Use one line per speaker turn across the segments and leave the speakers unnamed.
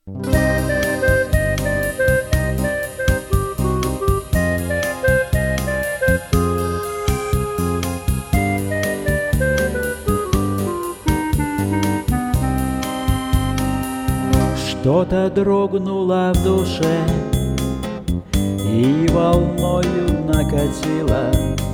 Что-то дрогнуло в душе и волною накатило.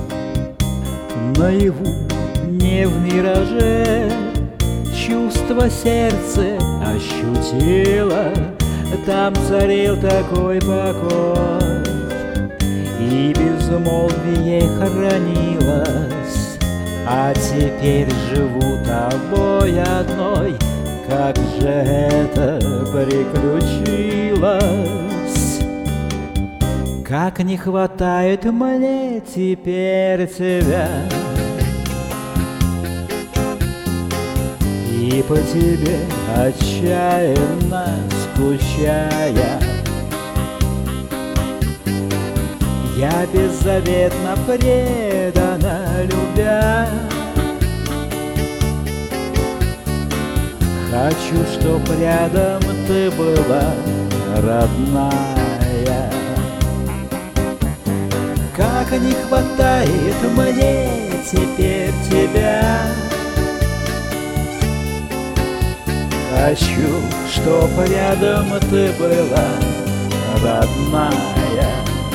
Наяву, не в мираже, чувство сердце ощутило. Там царил такой покой, и безмолвие хранилось. А теперь живу тобой одной. Как же это приключилось? Как не хватает мне теперь тебя, и по тебе отчаянно скучая, я беззаветно преданно любя. Хочу, чтоб рядом ты была, родная. Как не хватает мне теперь тебя. Хочу, чтоб рядом ты была, родная.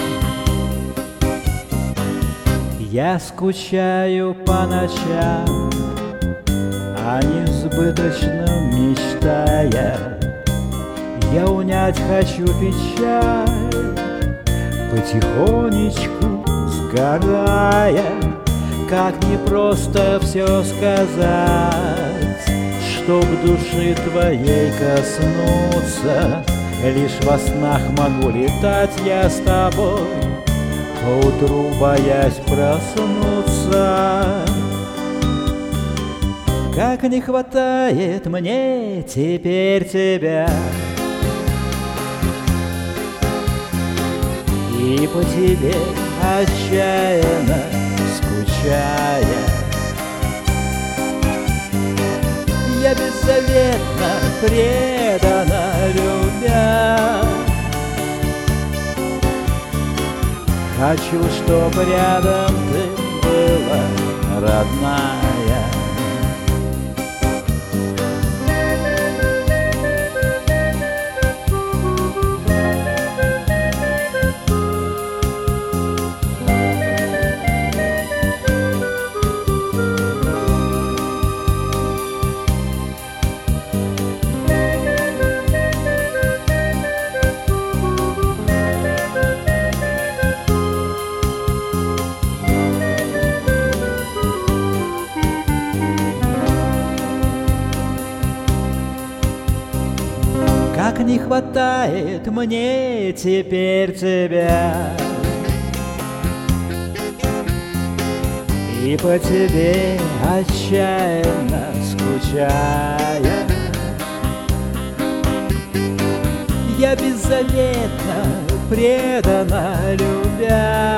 Я скучаю по ночам, о несбыточном мечтая. Я унять хочу печаль, потихонечку сгорая. Как непросто все сказать, чтоб души твоей коснуться. Лишь во снах могу летать я с тобой, поутру боясь проснуться. Как не хватает мне теперь тебя, и по тебе отчаянно скучая, я беззаветно преданно любя. Хочу, чтоб рядом ты была, родная. Как не хватает мне теперь тебя, и по тебе отчаянно скучая, я беззаветно преданно любя.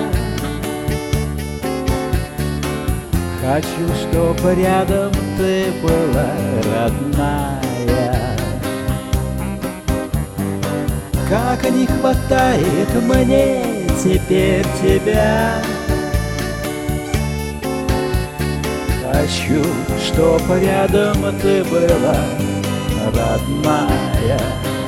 Хочу, чтоб рядом ты была, родная. Как не хватает мне теперь тебя. Хочу, чтоб рядом ты была, родная.